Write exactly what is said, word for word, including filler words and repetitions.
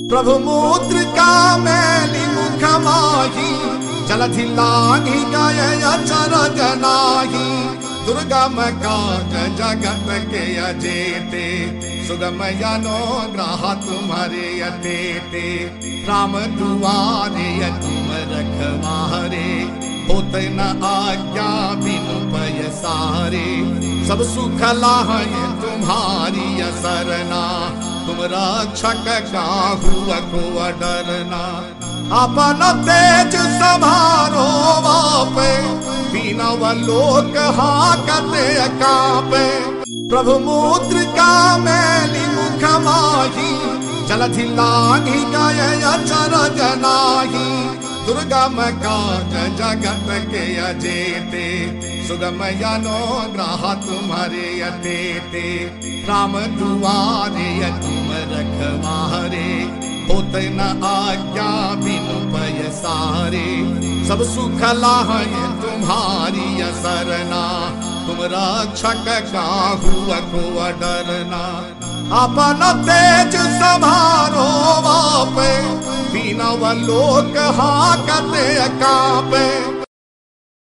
प्रभु मूत्र का मैली मुख माही जलधि लागी गय अचर जनाही दुर्गम काज जगत के अजेते सुगम अनुग्रह तुम्हारे अतेते राम दुआरे तुम रखवारे होत न आज्ञा बिनु पय सारे सब सुख लाहे तुम्हारी असरना तुम रक्षक काहू को डरना अपन तेज समारो वापे तीनव लोक हाकते कापे प्रभु मूत्र का मैली मुख माही जलधि लागी गय अचर जनाही दुर्गम काज जगत के अजेते सुगम अनुग्रह तुम्हारे अतेते राम दुआरे तुम रखवारे होत न आज्ञा बिनु पय सारे सब सुख लाहे तुम्हारी असरना तुम रक्षक काहू को डरना अपन तेज समारो वापे तीनव लोक हाकते कापे।